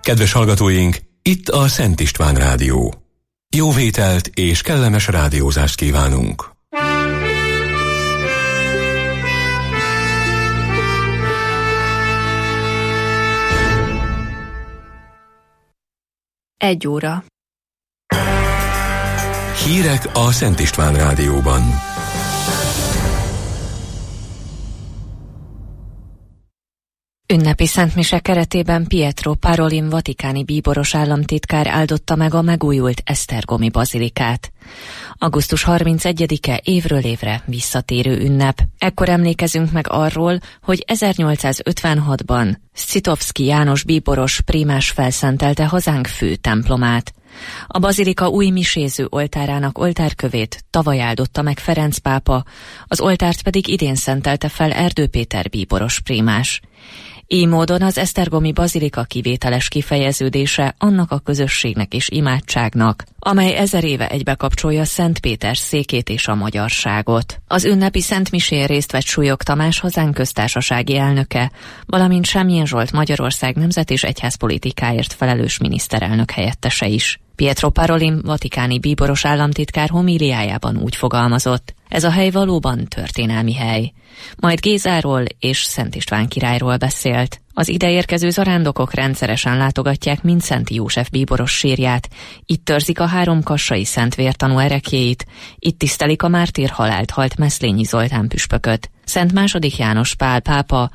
Kedves hallgatóink, itt a Szent István Rádió. Jó vételt és kellemes rádiózást kívánunk! Egy óra. Hírek a Szent István Rádióban. Ünnepi szentmise keretében Pietro Parolin vatikáni bíboros államtitkár áldotta meg a megújult esztergomi bazilikát. Augusztus 31-e évről évre visszatérő ünnep. Ekkor emlékezünk meg arról, hogy 1856-ban Scitovszky János bíboros prímás felszentelte hazánk fő templomát. A bazilika új miséző oltárának oltárkövét tavaly áldotta meg Ferenc pápa, az oltárt pedig idén szentelte fel Erdő Péter bíboros prímás. Így módon az esztergomi bazilika kivételes kifejeződése annak a közösségnek és imádságnak, amely 1000 éve egybekapcsolja Szent Péter székét és a magyarságot. Az ünnepi szentmisén részt vett Súlyog Tamás hazánk köztársasági elnöke, valamint Semjén Zsolt Magyarország nemzet- és egyházpolitikáért felelős miniszterelnök helyettese is. Pietro Parolin vatikáni bíboros államtitkár homíliájában úgy fogalmazott: ez a hely valóban történelmi hely. Majd Gézáról és Szent István királyról beszélt. Az ideérkező zarándokok rendszeresen látogatják Mindszenty József bíboros sírját, itt törzik a 3 kassai szentvértanú ereklyéit, itt tisztelik a mártír halált halt Meszlényi Zoltán püspököt. Szent II. János Pál pápa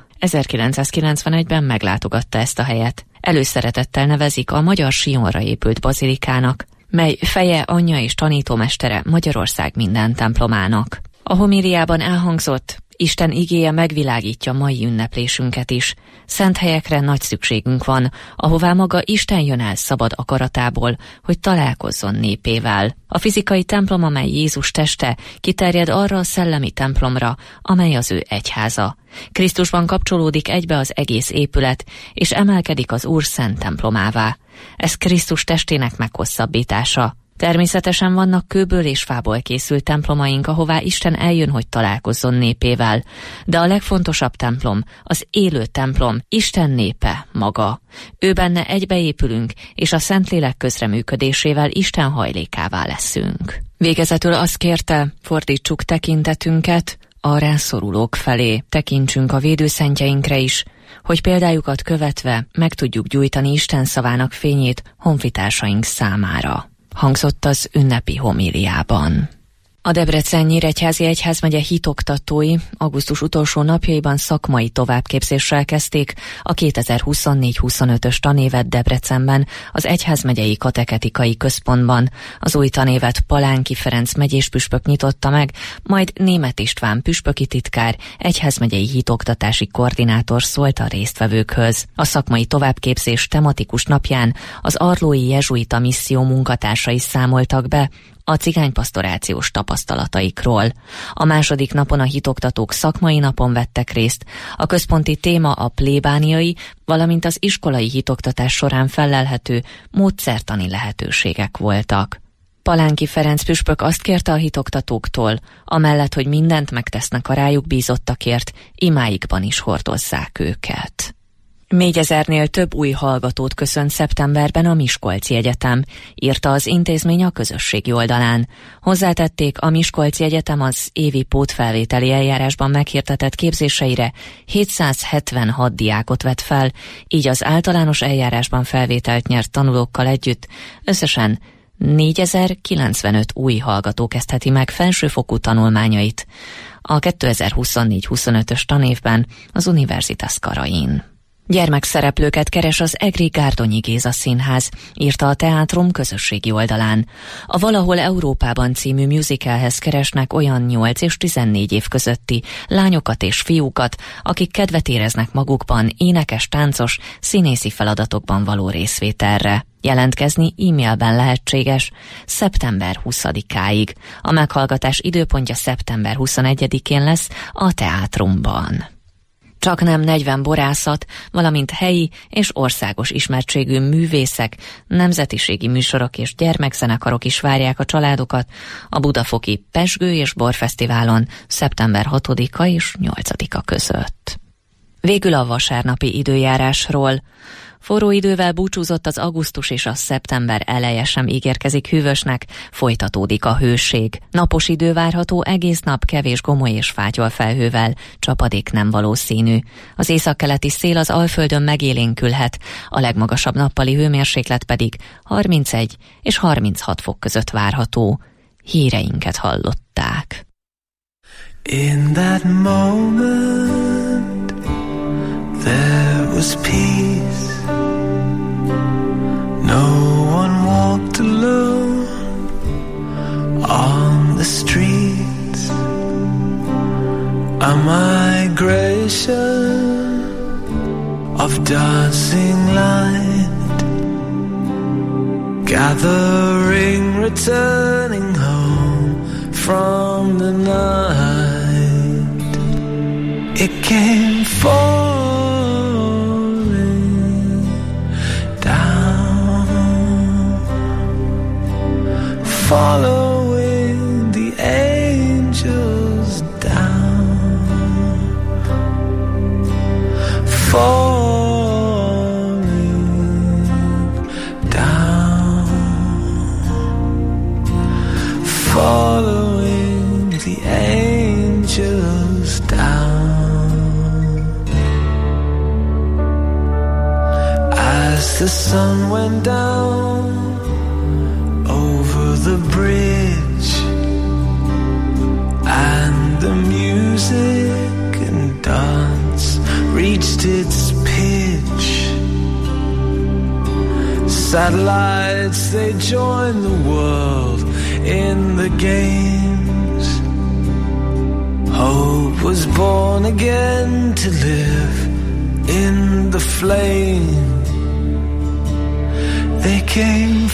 1991-ben meglátogatta ezt a helyet. Előszeretettel nevezik a magyar Sionra épült bazilikának, mely feje, anyja és tanítómestere Magyarország minden templomának. A homíliában elhangzott: Isten igéje megvilágítja mai ünneplésünket is. Szent helyekre nagy szükségünk van, ahová maga Isten jön el szabad akaratából, hogy találkozzon népével. A fizikai templom, amely Jézus teste, kiterjed arra a szellemi templomra, amely az ő egyháza. Krisztusban kapcsolódik egybe az egész épület, és emelkedik az Úr szent templomává. Ez Krisztus testének meghosszabbítása. Természetesen vannak kőből és fából készült templomaink, ahová Isten eljön, hogy találkozzon népével. De a legfontosabb templom, az élő templom, Isten népe maga. Ő benne egybeépülünk, és a Szentlélek közreműködésével Isten hajlékává leszünk. Végezetül azt kérte, fordítsuk tekintetünket a rászorulók felé, tekintsünk a védőszentjeinkre is, hogy példájukat követve meg tudjuk gyújtani Isten szavának fényét honfitársaink számára, hangzott az ünnepi homíliában. A Debrecen-Nyíregyházi Egyházmegye hitoktatói augusztus utolsó napjaiban szakmai továbbképzéssel kezdték a 2024-25-ös tanévet Debrecenben, az Egyházmegyei Kateketikai Központban. Az új tanévet Palánki Ferenc megyéspüspök nyitotta meg, majd Németh István püspöki titkár, egyházmegyei hitoktatási koordinátor szólt a résztvevőkhöz. A szakmai továbbképzés tematikus napján az arlói jezsuita misszió munkatársai számoltak be a cigánypasztorációs tapasztalataikról. A második napon a hitoktatók szakmai napon vettek részt. A központi téma a plébániai, valamint az iskolai hitoktatás során fellelhető módszertani lehetőségek voltak. Palánki Ferenc püspök azt kérte a hitoktatóktól, amellett, hogy mindent megtesznek a rájuk bízottakért, imáikban is hordozzák őket. 4000-nél több új hallgatót köszönt szeptemberben a Miskolci Egyetem, írta az intézmény a közösségi oldalán. Hozzátették, a Miskolci Egyetem az évi pótfelvételi eljárásban meghirdetett képzéseire 776 diákot vett fel, így az általános eljárásban felvételt nyert tanulókkal együtt összesen 4095 új hallgató kezdheti meg felsőfokú tanulmányait a 2024-25-ös tanévben az Universitas Karain. Gyermekszereplőket keres az Egri Gárdonyi Géza Színház, írta a Teátrum közösségi oldalán. A Valahol Európában című musicalhez keresnek olyan 8 és 14 év közötti lányokat és fiúkat, akik kedvet éreznek magukban énekes, táncos, színészi feladatokban való részvételre. Jelentkezni e-mailben lehetséges szeptember 20-áig. A meghallgatás időpontja szeptember 21-én lesz a Teátrumban. Csaknem 40 borászat, valamint helyi és országos ismertségű művészek, nemzetiségi műsorok és gyermekzenekarok is várják a családokat a budafoki Pezsgő és Borfesztiválon szeptember 6-a és 8-a között. Végül a vasárnapi időjárásról. Forró idővel búcsúzott az augusztus, és a szeptember eleje sem ígérkezik hűvösnek, folytatódik a hőség. Napos idő várható, egész nap kevés gomoly és fátyol felhővel, csapadék nem valószínű. Az északkeleti szél az Alföldön megélénkülhet, a legmagasabb nappali hőmérséklet pedig 31 és 36 fok között várható. Híreinket hallották. In that moment there was peace. No one walked alone on the streets. A migration of dancing light, gathering, returning home from the night. It came falling down, following the angels down, falling down, following the angels down. As the sun went down over the bridge, and the music and dance reached its pitch, satellites, they joined the world in the games. Hope was born again to live in the flame. They came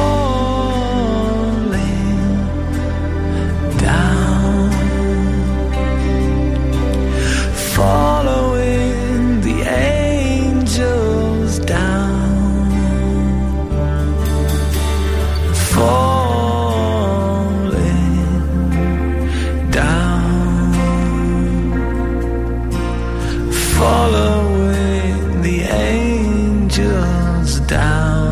falling down, following the angels down, falling down, following the angels down.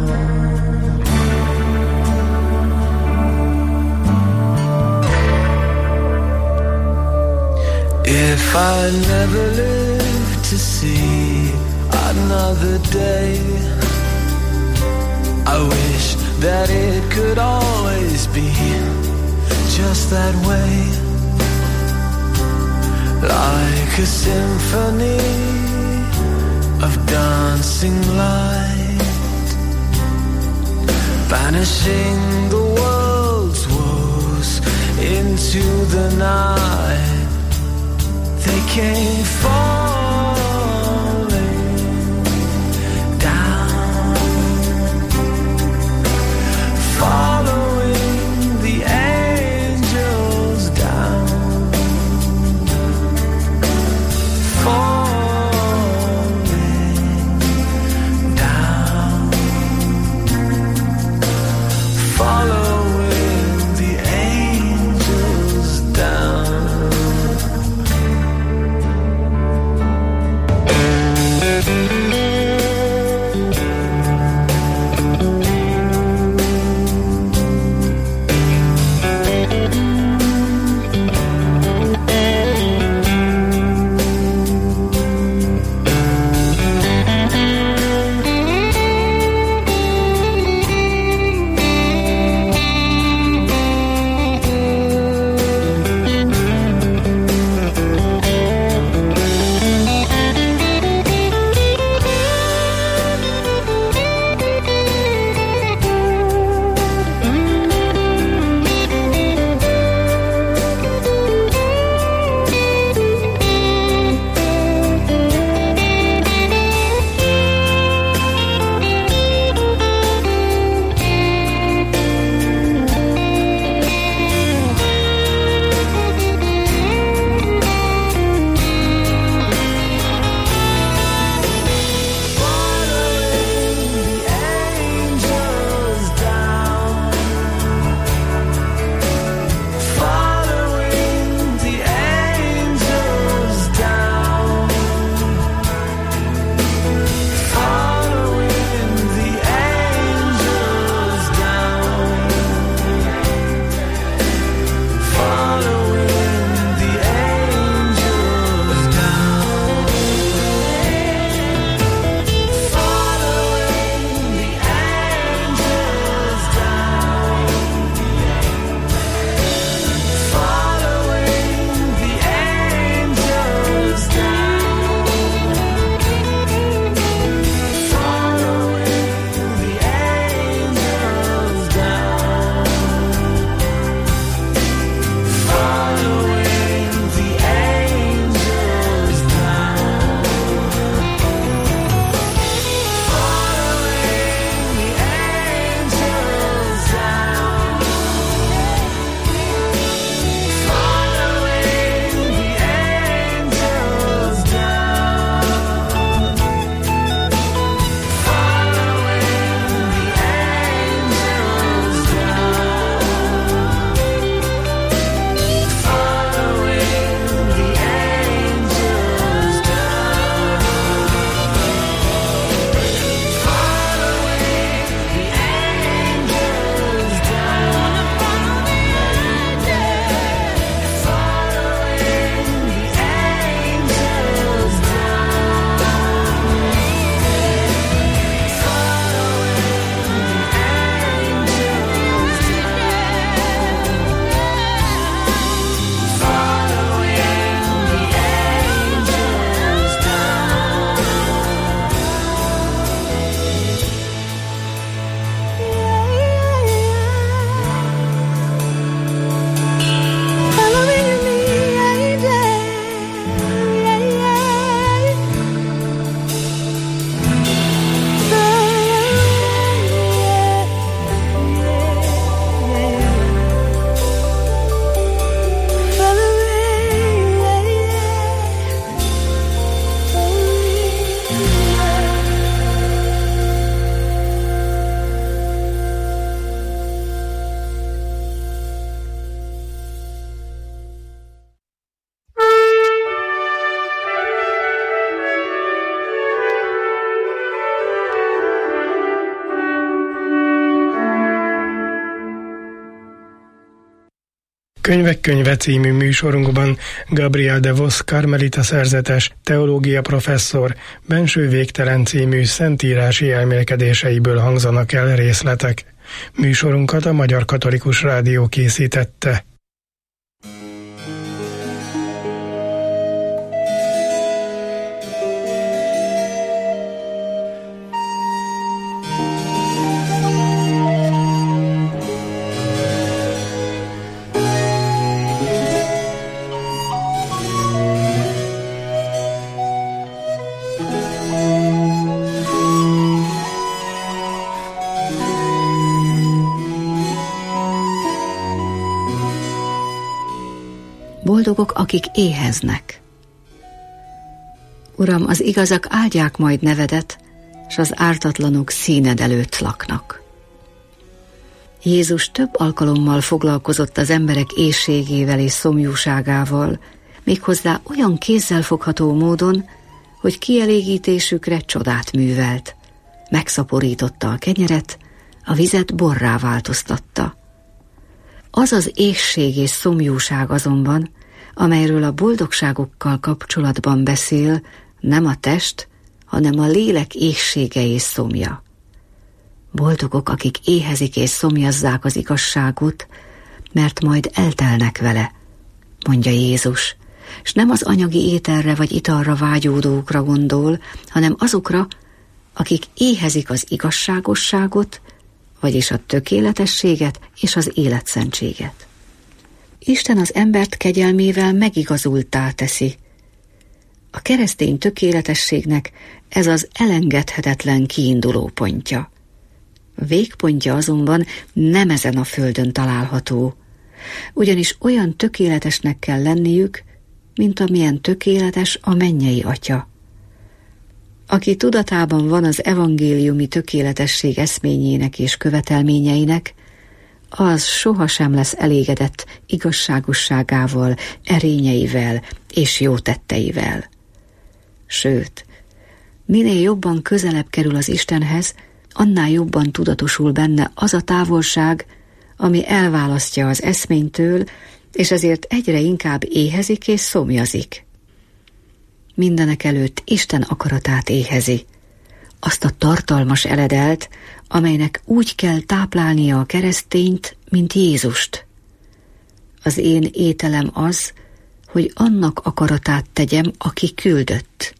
If I never live to see another day, I wish that it could always be just that way. Like a symphony of dancing light, banishing the world's woes into the night. They came falling down, following the angels down, falling down, following the angels down. Könyvek könyve című műsorunkban Gabriel de Vos karmelita szerzetes, teológia professzor Benső végtelen című szentírási elmélkedéseiből hangzanak el részletek. Műsorunkat a Magyar Katolikus Rádió készítette. Boldogok, akik éheznek. Uram, az igazak áldják majd nevedet, s az ártatlanok színed előtt laknak. Jézus több alkalommal foglalkozott az emberek éhségével és szomjúságával, méghozzá olyan kézzelfogható módon, hogy kielégítésükre csodát művelt. Megszaporította a kenyeret, a vizet borrá változtatta. Az az éhség és szomjúság azonban, amelyről a boldogságokkal kapcsolatban beszél, nem a test, hanem a lélek éhsége és szomja. Boldogok, akik éhezik és szomjazzák az igazságot, mert majd eltelnek vele, mondja Jézus, s nem az anyagi ételre vagy italra vágyódókra gondol, hanem azokra, akik éhezik az igazságosságot, vagyis a tökéletességet és az életszentséget. Isten az embert kegyelmével megigazulttá teszi. A keresztény tökéletességnek ez az elengedhetetlen kiinduló pontja. A végpontja azonban nem ezen a földön található, ugyanis olyan tökéletesnek kell lenniük, mint amilyen tökéletes a mennyei Atya. Aki tudatában van az evangéliumi tökéletesség eszményének és követelményeinek, az sohasem lesz elégedett igazságosságával, erényeivel és jó tetteivel. Sőt, minél jobban közelebb kerül az Istenhez, annál jobban tudatosul benne az a távolság, ami elválasztja az eszménytől, és ezért egyre inkább éhezik és szomjazik. Mindenekelőtt Isten akaratát éhezi, azt a tartalmas eledelt, amelynek úgy kell táplálnia a keresztényt, mint Jézust. Az én ételem az, hogy annak akaratát tegyem, aki küldött.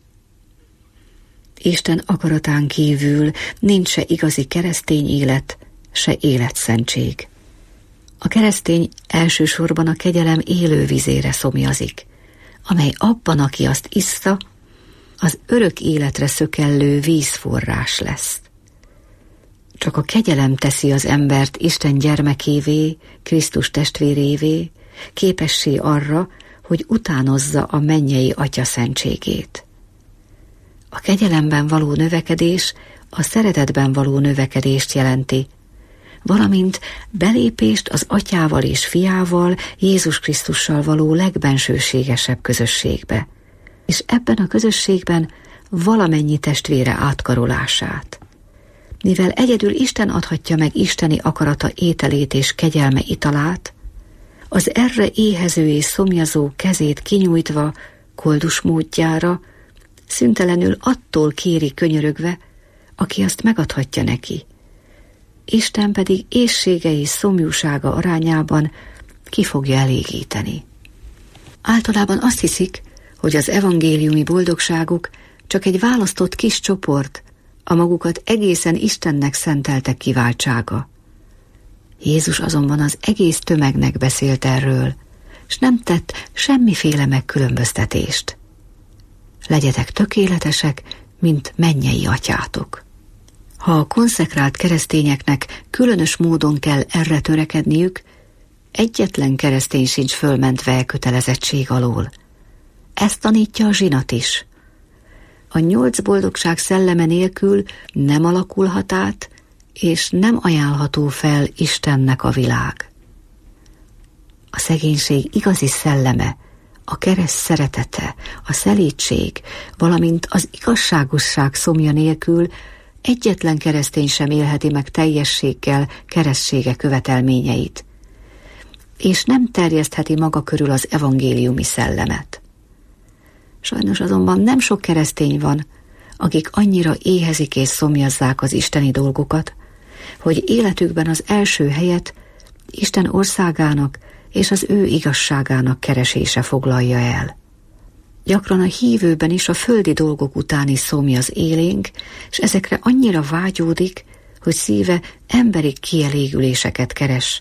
Isten akaratán kívül nincs se igazi keresztény élet, se életszentség. A keresztény elsősorban a kegyelem élő vizére szomjazik, amely abban, aki azt issza, az örök életre szökellő vízforrás lesz. Csak a kegyelem teszi az embert Isten gyermekévé, Krisztus testvérévé, képessé arra, hogy utánozza a mennyei Atya szentségét. A kegyelemben való növekedés a szeretetben való növekedést jelenti, valamint belépést az Atyával és Fiával, Jézus Krisztussal való legbensőségesebb közösségbe, és ebben a közösségben valamennyi testvére átkarolását. Mivel egyedül Isten adhatja meg isteni akarata ételét és kegyelme italát, az erre éhező és szomjazó kezét kinyújtva koldus módjára, szüntelenül attól kéri könyörögve, aki azt megadhatja neki. Isten pedig éhsége és szomjúsága arányában ki fogja elégíteni. Általában azt hiszik, hogy az evangéliumi boldogságuk csak egy választott kis csoport, a magukat egészen Istennek szenteltek kiváltsága. Jézus azonban az egész tömegnek beszélt erről, s nem tett semmiféle megkülönböztetést. Legyetek tökéletesek, mint mennyei atyátok. Ha a konszekrált keresztényeknek különös módon kell erre törekedniük, egyetlen keresztény sincs fölmentve elkötelezettség alól. Ezt tanítja a zsinat is. A 8 boldogság szelleme nélkül nem alakulhat át, és nem ajánlható fel Istennek a világ. A szegénység igazi szelleme, a kereszt szeretete, a szelídség, valamint az igazságosság szomja nélkül egyetlen keresztény sem élheti meg teljességgel keresztsége követelményeit. és nem terjesztheti maga körül az evangéliumi szellemet. Sajnos azonban nem sok keresztény van, akik annyira éhezik és szomjazzák az isteni dolgokat, hogy életükben az első helyet Isten országának és az ő igazságának keresése foglalja el. Gyakran a hívőben is a földi dolgok utáni szomjaz élénk, és ezekre annyira vágyódik, hogy szíve emberi kielégüléseket keres,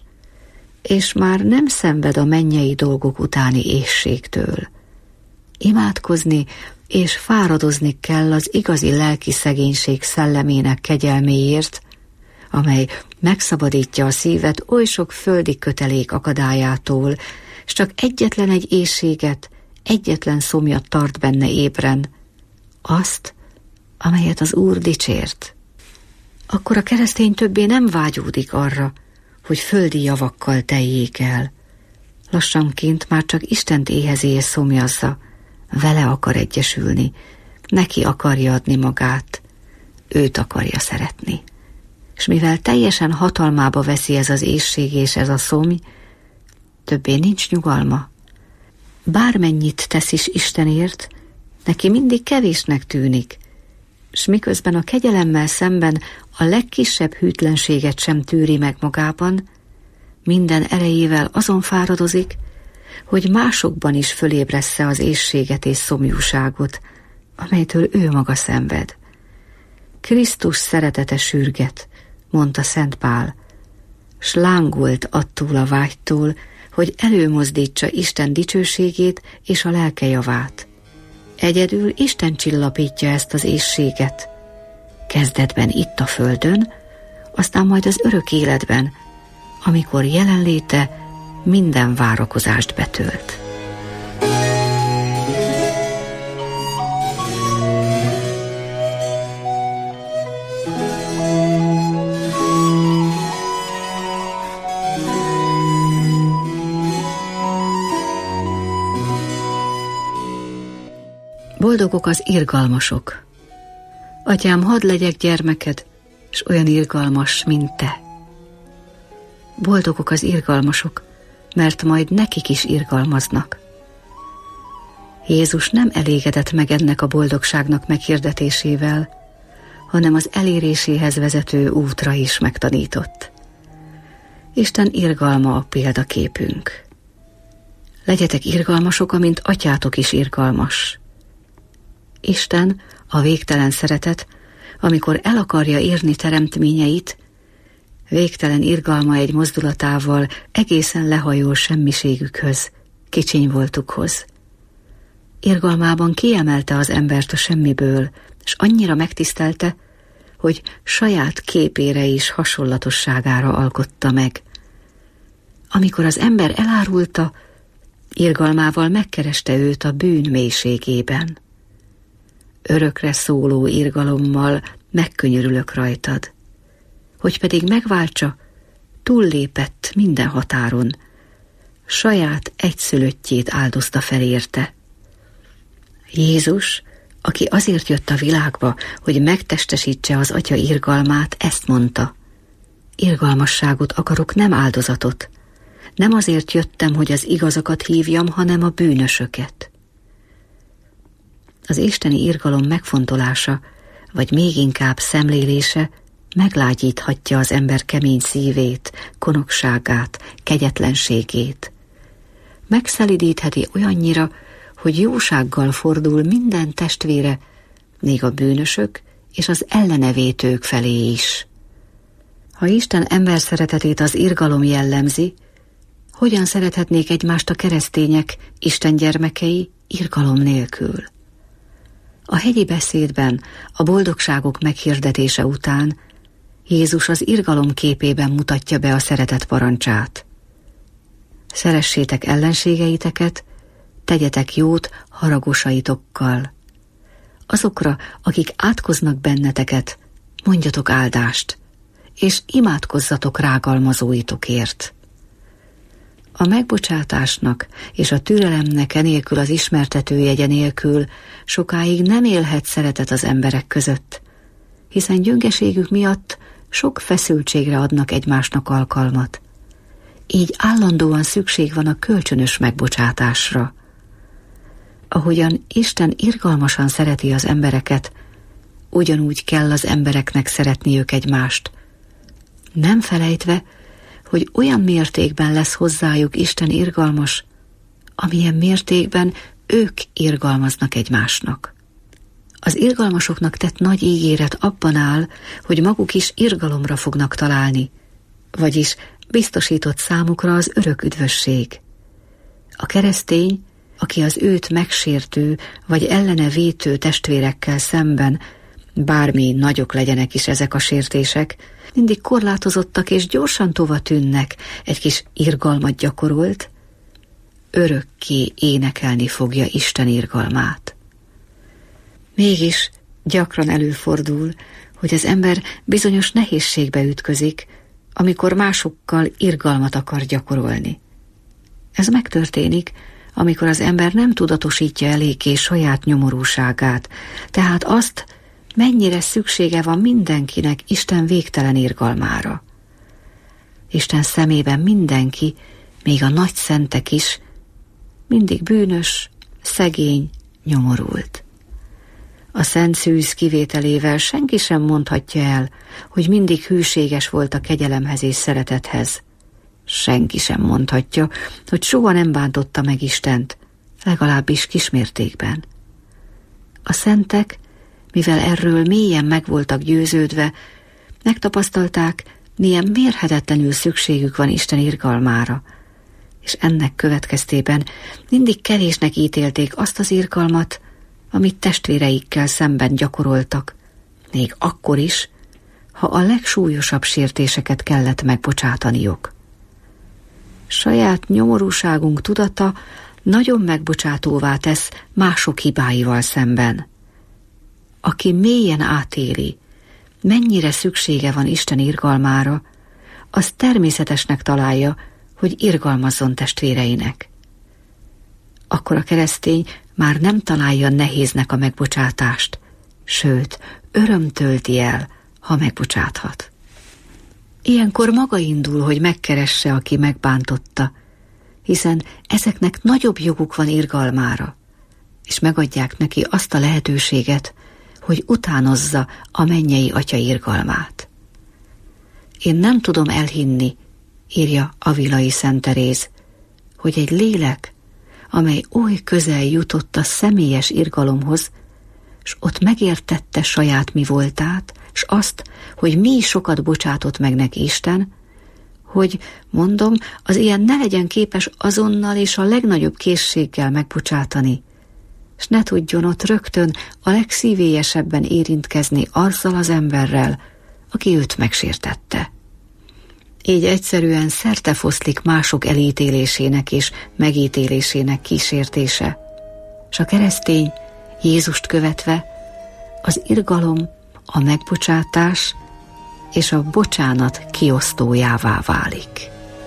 és már nem szenved a mennyei dolgok utáni éhségtől. Imádkozni és fáradozni kell az igazi lelki szegénység szellemének kegyelméért, amely megszabadítja a szívet oly sok földi kötelék akadályától, és csak egyetlen egy éhséget, egyetlen szomjat tart benne ébren, azt, amelyet az Úr dicsért. Akkor a keresztény többé nem vágyódik arra, hogy földi javakkal teljék el. Lassanként már csak Istent éhezi és szomjazza, vele akar egyesülni, neki akarja adni magát, őt akarja szeretni. És mivel teljesen hatalmába veszi ez az éhség és ez a szomj, többé nincs nyugalma. Bármennyit tesz is Istenért, neki mindig kevésnek tűnik, s miközben a kegyelemmel szemben a legkisebb hűtlenséget sem tűri meg magában, minden erejével azon fáradozik, hogy másokban is fölébressze az éhséget és szomjúságot, amelytől ő maga szenved. Krisztus szeretete sürget, mondta Szent Pál, s lángolt attól a vágytól, hogy előmozdítsa Isten dicsőségét és a lelke javát. Egyedül Isten csillapítja ezt az éhséget. Kezdetben itt a földön, aztán majd az örök életben, amikor jelenléte minden várakozást betölt. Boldogok az irgalmasok. Atyám, hadd legyek gyermeked, s olyan irgalmas, mint te. Boldogok az irgalmasok, mert majd nekik is irgalmaznak. Jézus nem elégedett meg ennek a boldogságnak meghirdetésével, hanem az eléréséhez vezető útra is megtanított. Isten irgalma a példaképünk. Legyetek irgalmasok, amint atyátok is irgalmas. Isten, a végtelen szeretet, amikor el akarja érni teremtményeit, végtelen irgalma egy mozdulatával egészen lehajol semmiségükhöz, kicsiny voltukhoz. Irgalmában kiemelte az embert a semmiből, és annyira megtisztelte, hogy saját képére és hasonlatosságára alkotta meg. Amikor az ember elárulta, irgalmával megkereste őt a bűn mélységében. Örökre szóló irgalommal megkönyörülök rajtad, hogy pedig megváltsa, túllépett minden határon, saját egyszülöttjét áldozta fel érte. Jézus, aki azért jött a világba, hogy megtestesítse az Atya irgalmát, ezt mondta: irgalmasságot akarok, nem áldozatot. Nem azért jöttem, hogy az igazakat hívjam, hanem a bűnösöket. Az isteni irgalom megfontolása, vagy még inkább szemlélése meglágyíthatja az ember kemény szívét, konokságát, kegyetlenségét. Megszelidítheti olyannyira, hogy jósággal fordul minden testvére, még a bűnösök és az ellenevétők felé is. Ha Isten ember szeretetét az irgalom jellemzi, hogyan szerethetnék egymást a keresztények, Isten gyermekei irgalom nélkül? A hegyi beszédben, a boldogságok meghirdetése után Jézus az irgalom képében mutatja be a szeretet parancsát. Szeressétek ellenségeiteket, tegyetek jót haragosaitokkal. Azokra, akik átkoznak benneteket, mondjatok áldást, és imádkozzatok rágalmazóitokért. A megbocsátásnak és a türelemnek enélkül, az ismertetőjegye nélkül sokáig nem élhet szeretet az emberek között, hiszen gyöngeségük miatt sok feszültségre adnak egymásnak alkalmat, így állandóan szükség van a kölcsönös megbocsátásra. Ahogyan Isten irgalmasan szereti az embereket, ugyanúgy kell az embereknek szeretniük egymást, nem felejtve, hogy olyan mértékben lesz hozzájuk Isten irgalmas, amilyen mértékben ők irgalmaznak egymásnak. Az irgalmasoknak tett nagy ígéret abban áll, hogy maguk is irgalomra fognak találni, vagyis biztosított számukra az örök üdvösség. A keresztény, aki az őt megsértő vagy ellene vétő testvérekkel szemben, bármi nagyok legyenek is ezek a sértések, mindig korlátozottak és gyorsan tova tűnnek, egy kis irgalmat gyakorolt, örökké énekelni fogja Isten irgalmát. Mégis gyakran előfordul, hogy az ember bizonyos nehézségbe ütközik, amikor másokkal irgalmat akar gyakorolni. Ez megtörténik, amikor az ember nem tudatosítja eléggé saját nyomorúságát, tehát azt, mennyire szüksége van mindenkinek Isten végtelen irgalmára. Isten szemében mindenki, még a nagy szentek is, mindig bűnös, szegény, nyomorult. A szent szűz kivételével senki sem mondhatja el, hogy mindig hűséges volt a kegyelemhez és szeretethez. Senki sem mondhatja, hogy soha nem bántotta meg Istent, legalábbis kismértékben. A szentek, mivel erről mélyen meg voltak győződve, megtapasztalták, milyen mérhetetlenül szükségük van Isten irgalmára, és ennek következtében mindig kevésnek ítélték azt az irgalmat, amit testvéreikkel szemben gyakoroltak, még akkor is, ha a legsúlyosabb sértéseket kellett megbocsátaniuk. Saját nyomorúságunk tudata nagyon megbocsátóvá tesz mások hibáival szemben. Aki mélyen átéli, mennyire szüksége van Isten irgalmára, az természetesnek találja, hogy irgalmazzon testvéreinek. Akkor a keresztény már nem találja nehéznek a megbocsátást, sőt, öröm tölti el, ha megbocsáthat. Ilyenkor maga indul, hogy megkeresse, aki megbántotta, hiszen ezeknek nagyobb joguk van irgalmára, és megadják neki azt a lehetőséget, hogy utánozza a mennyei Atya irgalmát. Én nem tudom elhinni, írja Avilai Szent Teréz, hogy egy lélek, amely oly közel jutott a személyes irgalomhoz, s ott megértette saját mi voltát, s azt, hogy mi sokat bocsátott meg neki Isten, hogy, mondom, az ilyen ne legyen képes azonnal és a legnagyobb készséggel megbocsátani, s ne tudjon ott rögtön a legszívélyesebben érintkezni azzal az emberrel, aki őt megsértette. Így egyszerűen szertefoszlik mások elítélésének és megítélésének kísértése, s a keresztény Jézust követve az irgalom, a megbocsátás és a bocsánat kiosztójává válik.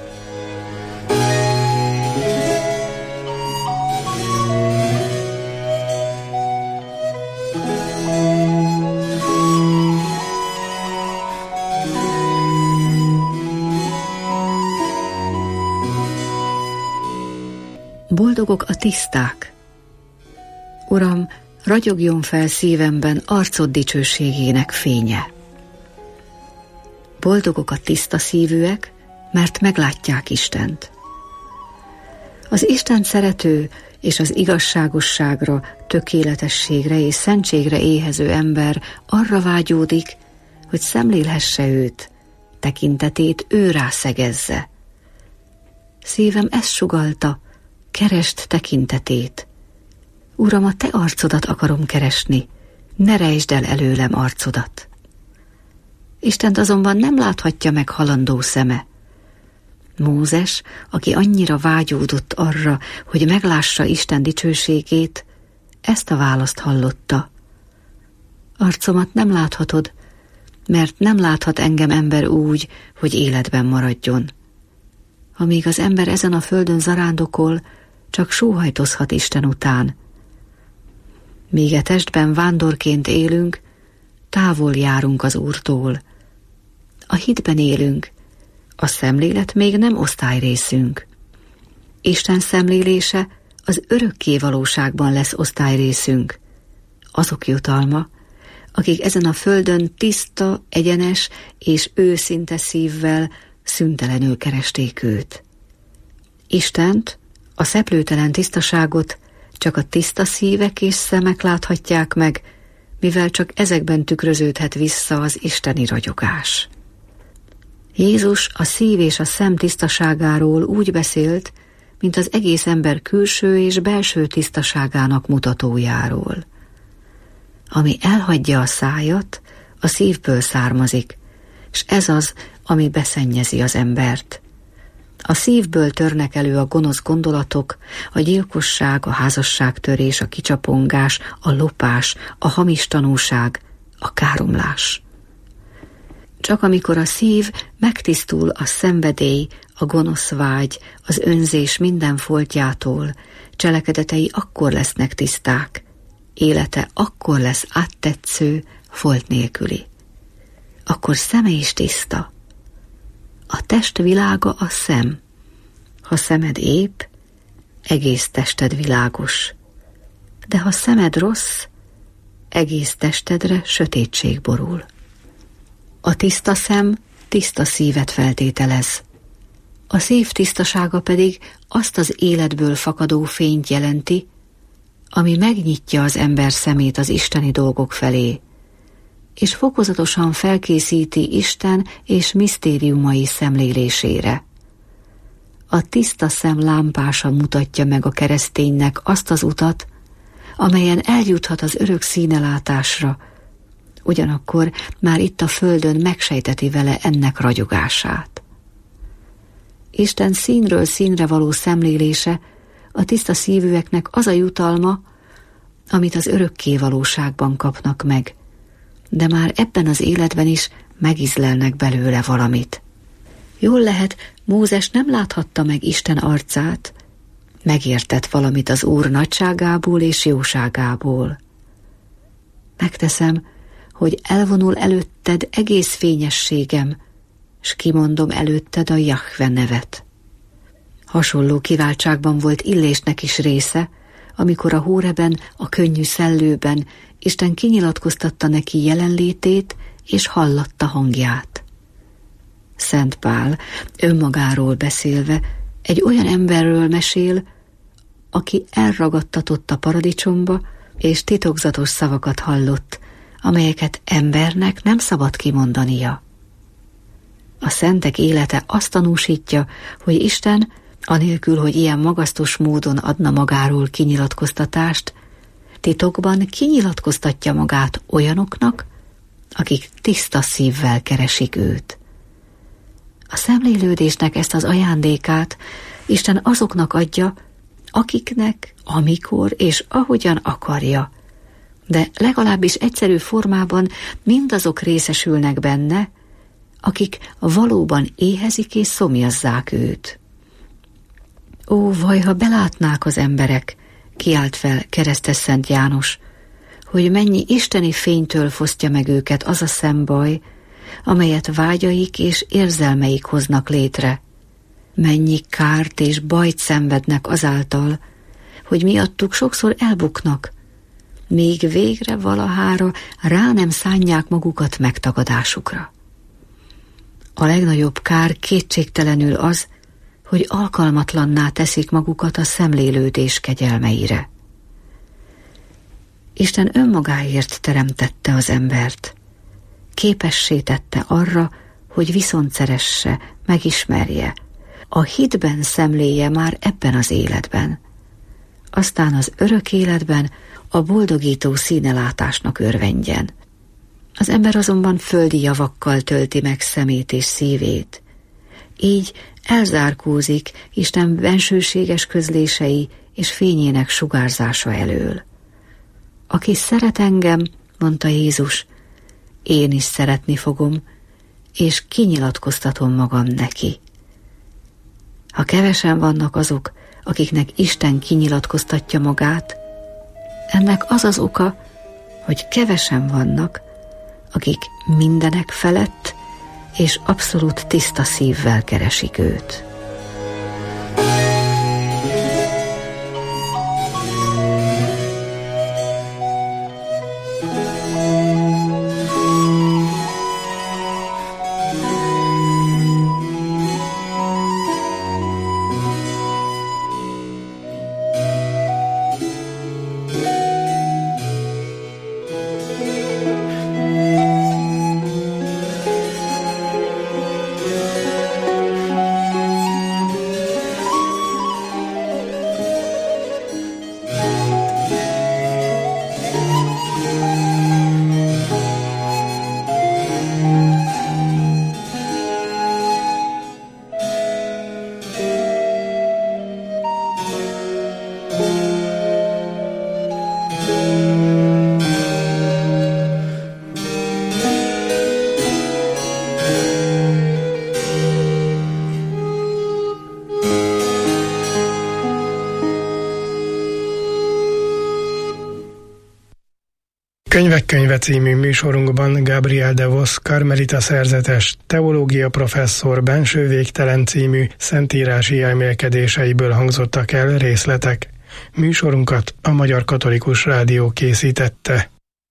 Boldogok a tiszták. Uram, ragyogjon fel szívemben arcod dicsőségének fénye. Boldogok a tiszta szívűek, mert meglátják Istent. Az Isten szerető és az igazságosságra, tökéletességre és szentségre éhező ember arra vágyódik, hogy szemlélhesse őt, tekintetét őrá szegezze. Szívem ezt sugallta, keresd tekintetét. Uram, a te arcodat akarom keresni, ne rejtsd el előlem arcodat. Istent azonban nem láthatja meg halandó szeme. Mózes, aki annyira vágyódott arra, hogy meglássa Isten dicsőségét, ezt a választ hallotta. Arcomat nem láthatod, mert nem láthat engem ember úgy, hogy életben maradjon. Amíg az ember ezen a földön zarándokol, csak sóhajtozhat Isten után. Míg e testben vándorként élünk, távol járunk az Úrtól. A hitben élünk, A szemlélet még nem osztályrészünk. Isten szemlélése az örökké valóságban lesz osztályrészünk. Azok jutalma, akik ezen a földön tiszta, egyenes és őszinte szívvel szüntelenül keresték őt. Istent, a szeplőtelen tisztaságot csak a tiszta szívek és szemek láthatják meg, mivel csak ezekben tükröződhet vissza az isteni ragyogás. Jézus a szív és a szem tisztaságáról úgy beszélt, mint az egész ember külső és belső tisztaságának mutatójáról. Ami elhagyja a szájat, a szívből származik, s ez az, ami beszennyezi az embert. A szívből törnek elő a gonosz gondolatok, a gyilkosság, a házasságtörés, a kicsapongás, a lopás, a hamis tanúság, a káromlás. Csak amikor a szív megtisztul a szenvedély, a gonosz vágy, az önzés minden foltjától, cselekedetei akkor lesznek tiszták, élete akkor lesz áttetsző, folt nélküli. Akkor szeme is tiszta. A test világa a szem. Ha szemed épp, egész tested világos. De ha szemed rossz, egész testedre sötétség borul. A tiszta szem tiszta szívet feltételez. A szív tisztasága pedig azt az életből fakadó fényt jelenti, ami megnyitja az ember szemét az isteni dolgok felé, és fokozatosan felkészíti Isten és misztériumai szemlélésére. A tiszta szem lámpása mutatja meg a kereszténynek azt az utat, amelyen eljuthat az örök színelátásra, ugyanakkor már itt a földön megsejteti vele ennek ragyogását. Isten színről színre való szemlélése a tiszta szívűeknek az a jutalma, amit az örökké valóságban kapnak meg, de már ebben az életben is megizlelnek belőle valamit. Jól lehet, Mózes nem láthatta meg Isten arcát, megértett valamit az Úr nagyságából és jóságából. Megteszem, hogy elvonul előtted egész fényességem, s kimondom előtted a Jahve nevet. Hasonló kiváltságban volt Illésnek is része, amikor a Hóreben, a könnyű szellőben Isten kinyilatkoztatta neki jelenlétét, és hallatta hangját. Szent Pál önmagáról beszélve egy olyan emberről mesél, aki elragadtatott a paradicsomba, és titokzatos szavakat hallott, amelyeket embernek nem szabad kimondania. A szentek élete azt tanúsítja, hogy Isten, anélkül, hogy ilyen magasztos módon adna magáról kinyilatkoztatást, titokban kinyilatkoztatja magát olyanoknak, akik tiszta szívvel keresik őt. A szemlélődésnek ezt az ajándékát Isten azoknak adja, akiknek, amikor és ahogyan akarja, de legalábbis egyszerű formában mindazok részesülnek benne, akik valóban éhezik és szomjazzák őt. Ó, vaj, ha belátnák az emberek, kiált fel keresztes Szent János, hogy mennyi isteni fénytől fosztja meg őket az a szembaj, amelyet vágyaik és érzelmeik hoznak létre. Mennyi kárt és bajt szenvednek azáltal, hogy miattuk sokszor elbuknak, még végre valahára rá nem szánják magukat megtagadásukra. A legnagyobb kár kétségtelenül az, hogy alkalmatlanná teszik magukat a szemlélődés kegyelmeire. Isten önmagáért teremtette az embert. Képessé tette arra, hogy viszont szeresse, megismerje, a hitben szemléje már ebben az életben. Aztán az örök életben a boldogító színelátásnak örvendjen. Az ember azonban földi javakkal tölti meg szemét és szívét. Így elzárkózik Isten bensőséges közlései és fényének sugárzása elől. Aki szeret engem, mondta Jézus, én is szeretni fogom, és kinyilatkoztatom magam neki. Ha kevesen vannak azok, akiknek Isten kinyilatkoztatja magát, ennek az az oka, hogy kevesen vannak, akik mindenek felett és abszolút tiszta szívvel keresik őt. Könyvek könyve című műsorunkban Gabriel de Vos karmelita szerzetes, teológia professzor Benső végtelen című szentírási elmélkedéseiből hangzottak el részletek. Műsorunkat a Magyar Katolikus Rádió készítette.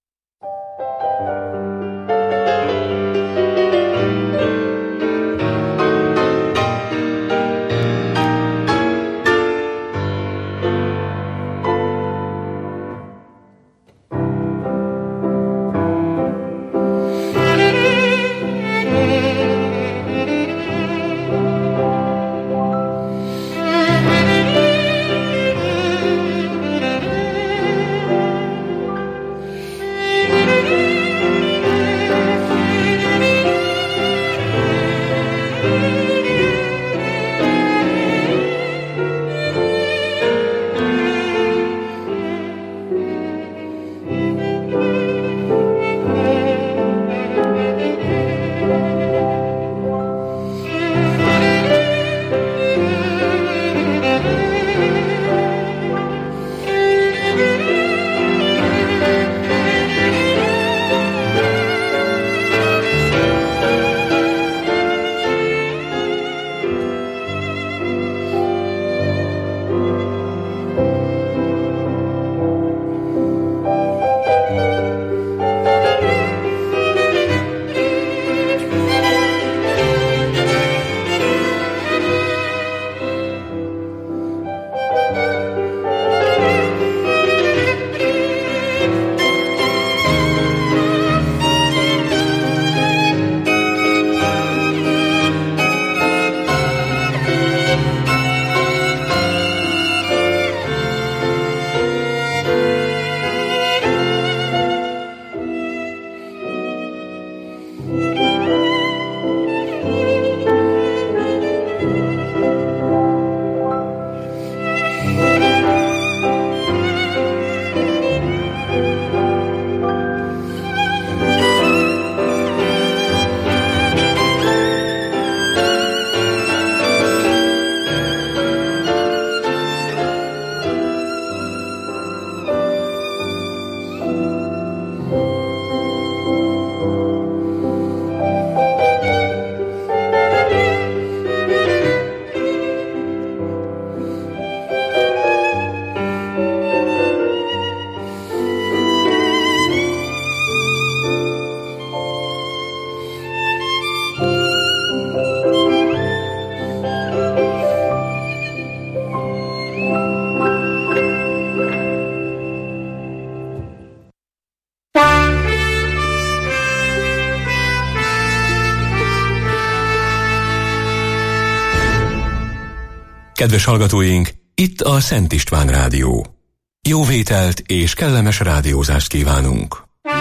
Kedves hallgatóink, itt a Szent István Rádió. Jó vételt és kellemes rádiózást kívánunk!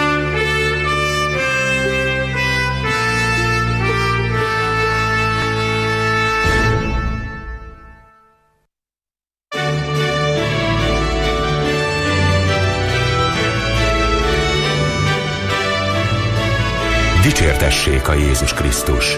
Dicsértessék a Jézus Krisztus!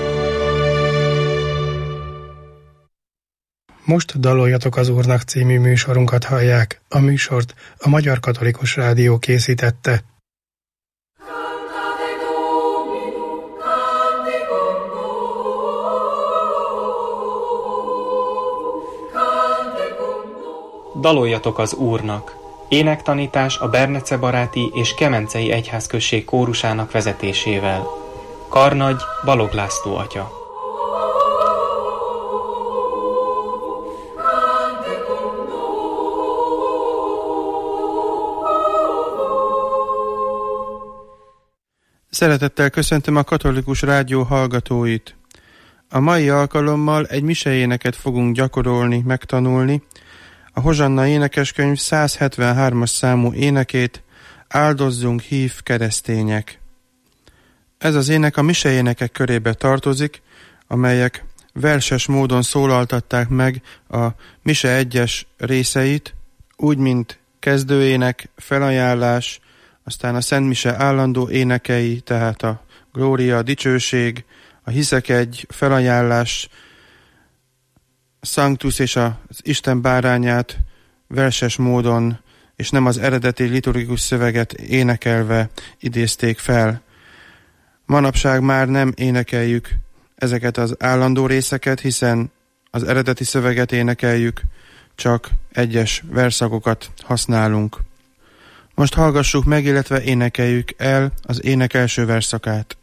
Most Daloljatok az Úrnak című műsorunkat hallják. A műsort a Magyar Katolikus Rádió készítette. Daloljatok az Úrnak! Énektanítás a Bernece baráti és Kemencei egyházközség kórusának vezetésével. Karnagy Balogh László atya. Szeretettel köszöntöm a Katolikus Rádió hallgatóit. A mai alkalommal egy miseéneket fogunk gyakorolni, megtanulni. A Hozsanna énekeskönyv 173-as számú énekét, Áldozzunk, hív keresztények. Ez az ének a miseénekek körébe tartozik, amelyek verses módon szólaltatták meg a mise 1-es részeit, úgy, mint kezdőének, felajánlás, aztán a Szent Mise állandó énekei, tehát a glória, a dicsőség, a hiszek egy, felajánlás, a Sanctus és az Isten bárányát verses módon, és nem az eredeti liturgikus szöveget énekelve idézték fel. Manapság már nem énekeljük ezeket az állandó részeket, hiszen az eredeti szöveget énekeljük, csak egyes verszakokat használunk. Most hallgassuk meg, illetve énekeljük el az ének első verszakát.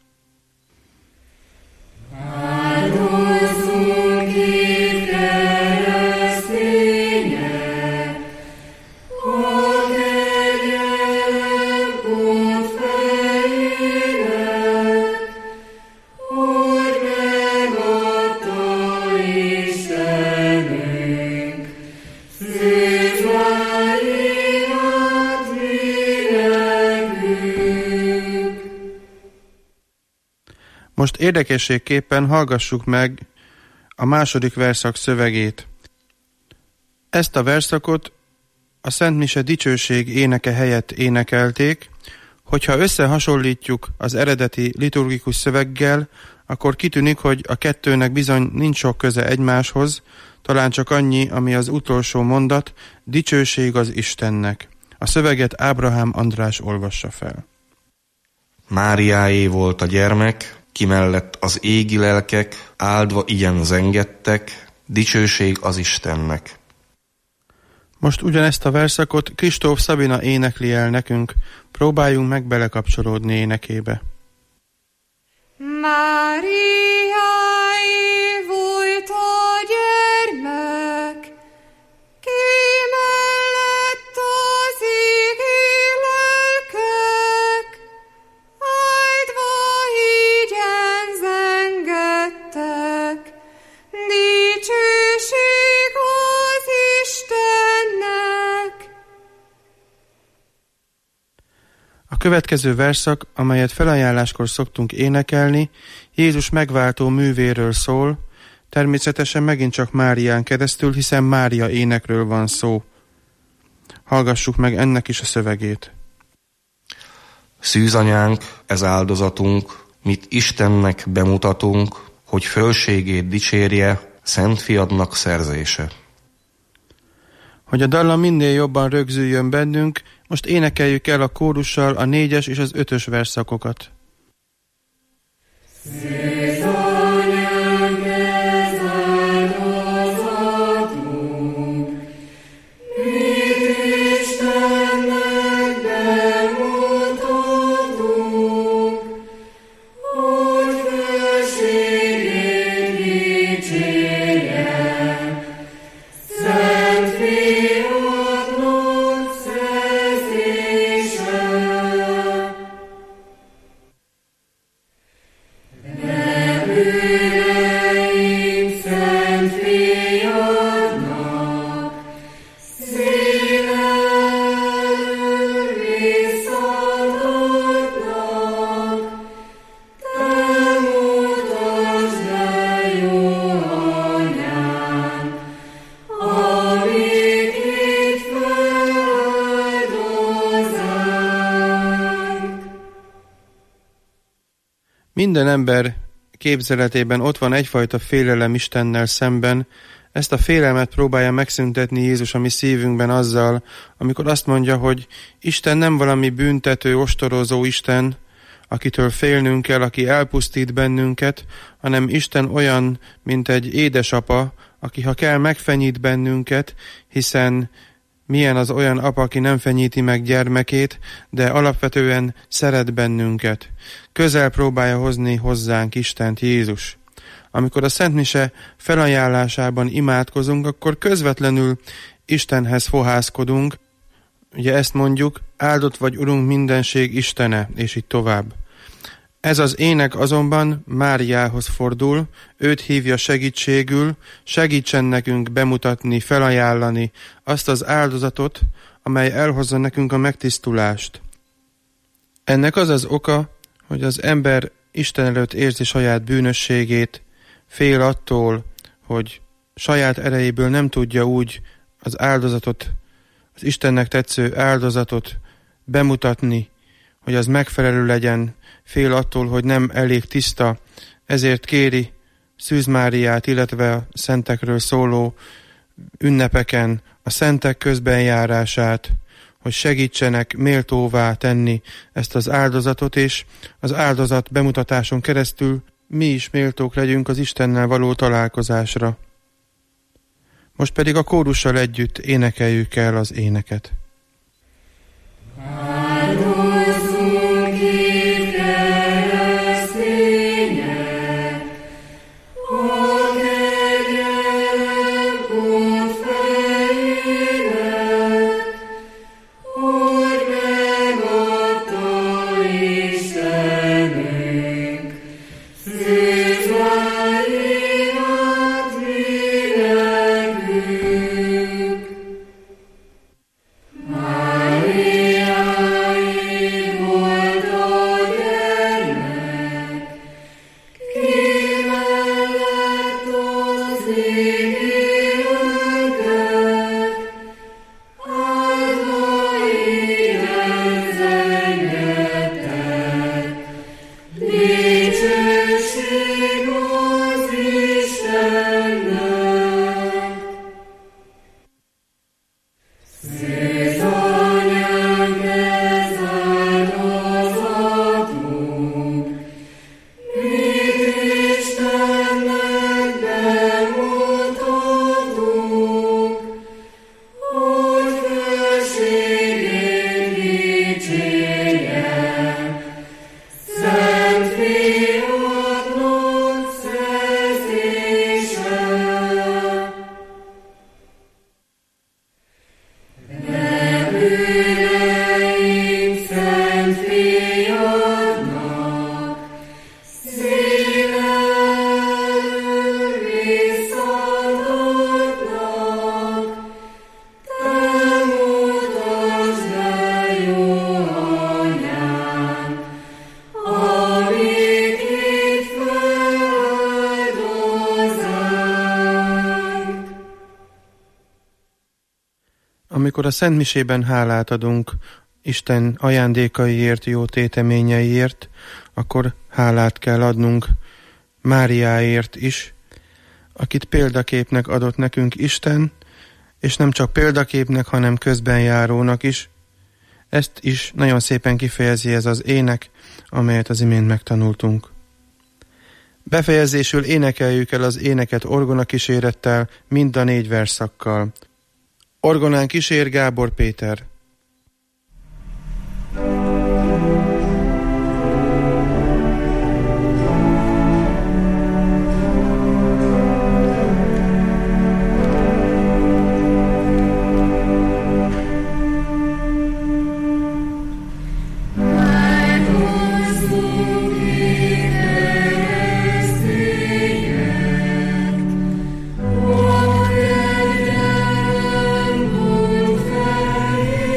Most érdekességképpen hallgassuk meg a második verszak szövegét. Ezt a verszakot a Szent Mise dicsőség éneke helyett énekelték, hogyha összehasonlítjuk az eredeti liturgikus szöveggel, akkor kitűnik, hogy a kettőnek bizony nincs sok köze egymáshoz, talán csak annyi, ami az utolsó mondat, dicsőség az Istennek. A szöveget Ábrahám András olvassa fel. Máriáé volt a gyermek, ki mellett az égi lelkek, áldva igen zengedtek, dicsőség az Istennek. Most ugyanezt a verszakot Kristóf Szabina énekli el nekünk, próbáljunk meg belekapcsolódni énekébe. Máriáé volt a gyermek, ki mellett az égi lelkek, áldva hígyen zengettek, dicsőség az Istennek. A következő verszak, amelyet felajánláskor szoktunk énekelni, Jézus megváltó művéről szól, természetesen megint csak Márián keresztül, hiszen Mária énekről van szó. Hallgassuk meg ennek is a szövegét. Szűzanyánk, ez áldozatunk, mit Istennek bemutatunk, hogy fölségét dicsérje, Szent Fiadnak szerzése. Hogy a dallam minél jobban rögzüljön bennünk, most énekeljük el a kórussal a 4-es és az 5-ös verszakokat. Minden ember képzeletében ott van egyfajta félelem Istennel szemben. Ezt a félelmet próbálja megszüntetni Jézus a mi szívünkben azzal, amikor azt mondja, hogy Isten nem valami büntető, ostorozó Isten, akitől félnünk kell, aki elpusztít bennünket, hanem Isten olyan, mint egy édesapa, aki ha kell megfenyít bennünket, hiszen milyen az olyan apa, aki nem fenyíti meg gyermekét, de alapvetően szeret bennünket. Közel próbálja hozni hozzánk Istent, Jézus. Amikor a Szent Mise felajánlásában imádkozunk, akkor közvetlenül Istenhez fohászkodunk. Ugye ezt mondjuk, áldott vagy Urunk mindenség Istene, és így tovább. Ez az ének azonban Máriához fordul, őt hívja segítségül, segítsen nekünk bemutatni, felajánlani azt az áldozatot, amely elhozza nekünk a megtisztulást. Ennek az az oka, hogy az ember Isten előtt érzi saját bűnösségét, fél attól, hogy saját erejéből nem tudja úgy az áldozatot, az Istennek tetsző áldozatot bemutatni, hogy az megfelelő legyen, fél attól, hogy nem elég tiszta, ezért kéri Szűz Máriát, illetve a szentekről szóló ünnepeken a szentek közbenjárását, hogy segítsenek méltóvá tenni ezt az áldozatot, és az áldozat bemutatáson keresztül mi is méltók legyünk az Istennel való találkozásra. Most pedig a kórussal együtt énekeljük el az éneket. Amikor a Szent Misében hálát adunk Isten ajándékaiért, jó téteményeiért, akkor hálát kell adnunk Máriáért is, akit példaképnek adott nekünk Isten, és nem csak példaképnek, hanem közbenjárónak is. Ezt is nagyon szépen kifejezi ez az ének, amelyet az imént megtanultunk. Befejezésül énekeljük el az éneket orgonakísérettel, mind a 4 versszakkal. Orgonán kísér Gábor Péter. Yeah.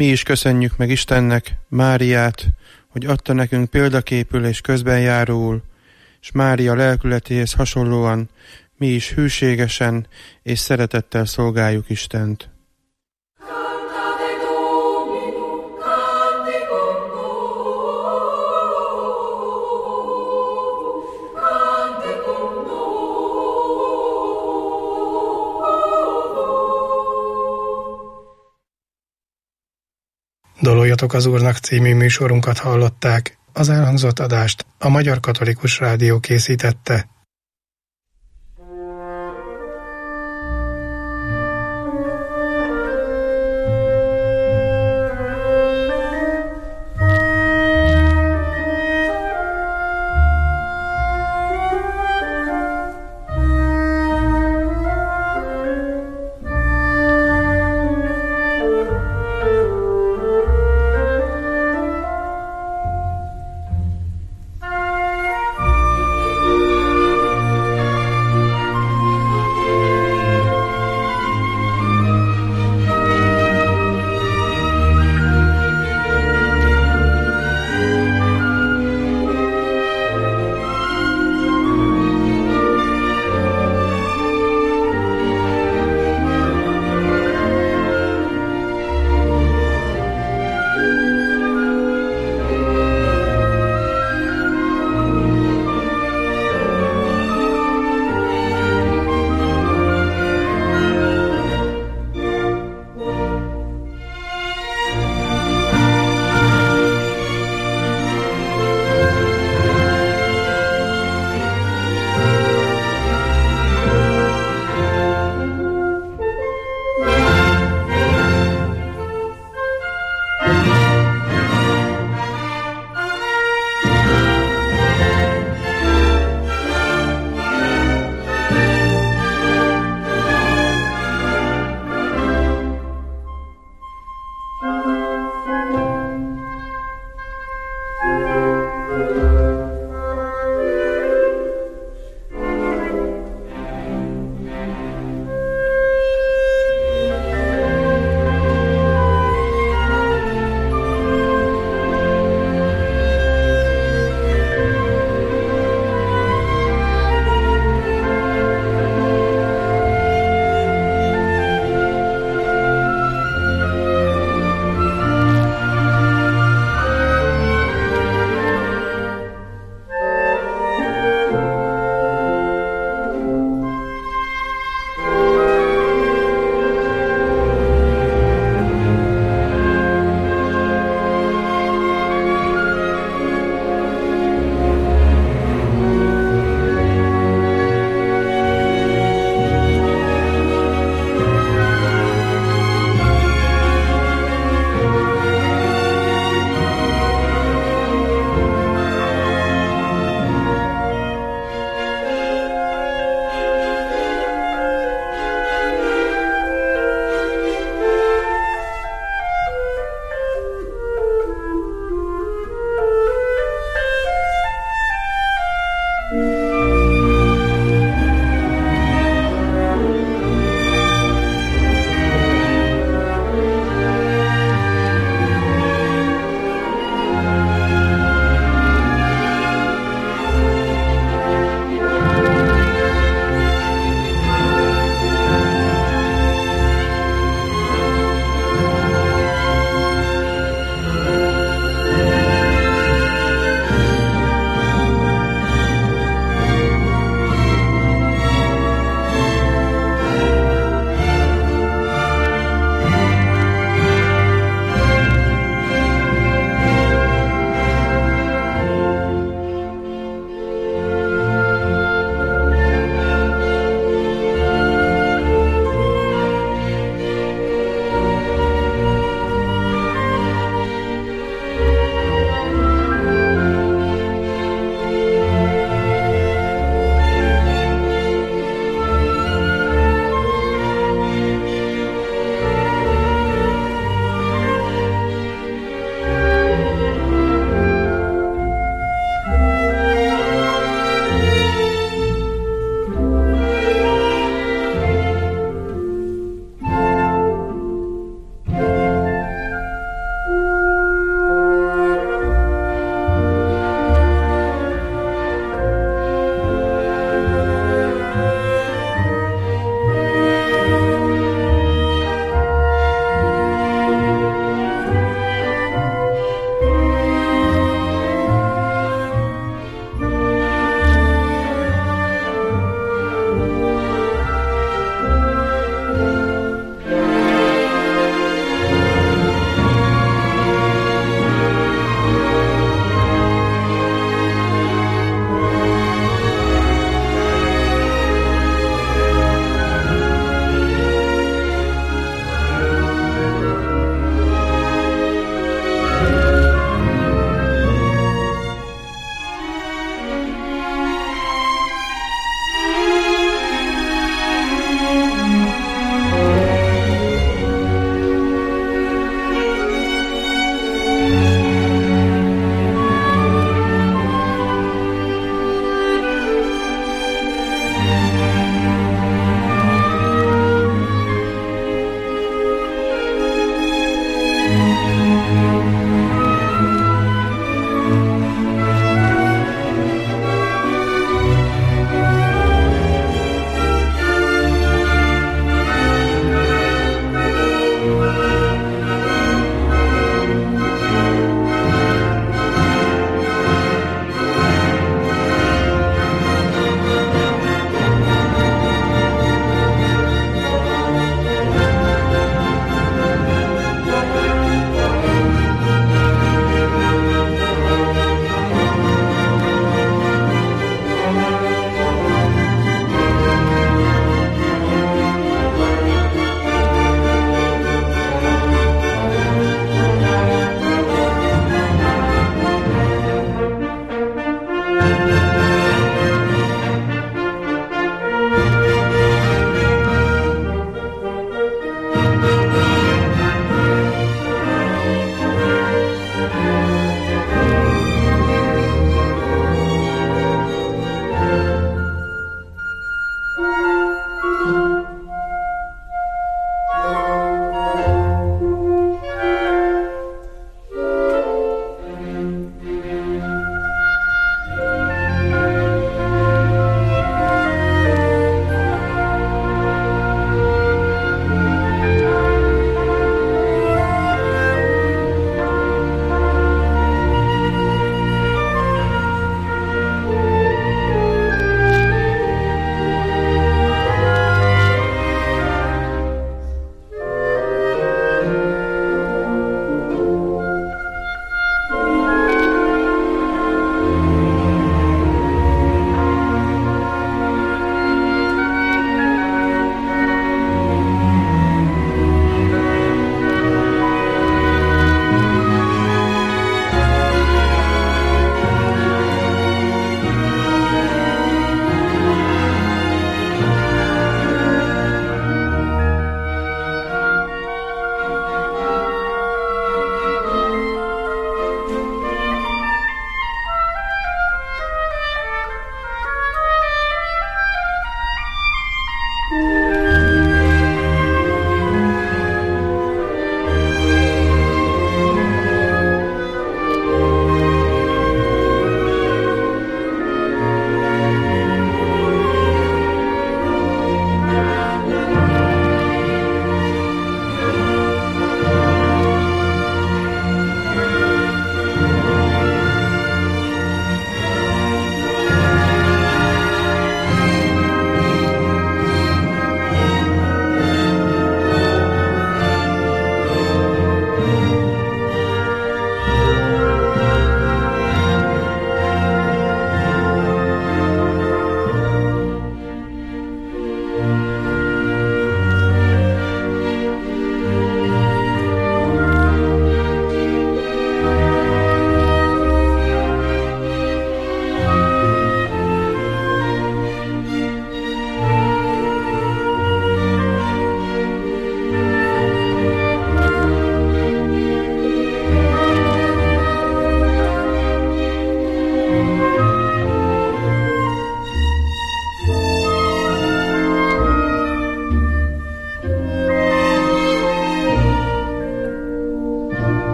Mi is köszönjük meg Istennek Máriát, hogy adta nekünk példaképül és közben járóul, és Mária lelkületéhez hasonlóan mi is hűségesen és szeretettel szolgáljuk Istent. Daloljatok az Úrnak című műsorunkat hallották. Az elhangzott adást a Magyar Katolikus Rádió készítette.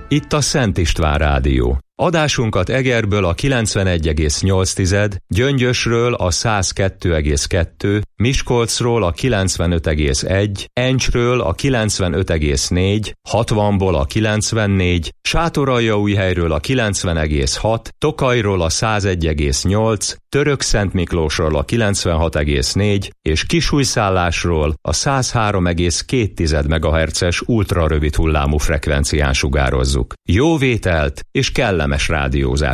Itt a Szent István Rádió. Adásunkat Egerből a 91,8, Gyöngyösről a 102,2, Miskolcról a 95,1, Encsről a 95,4, 60-ból a 94, Sátoraljaújhelyről a 90,6, Tokajról a 101,8, Törökszentmiklósról a 96,4 és Kisújszállásról a 103,2 MHz-es ultrarövid hullámú frekvencián sugározzuk. Jó vételt és kellemes rádiózást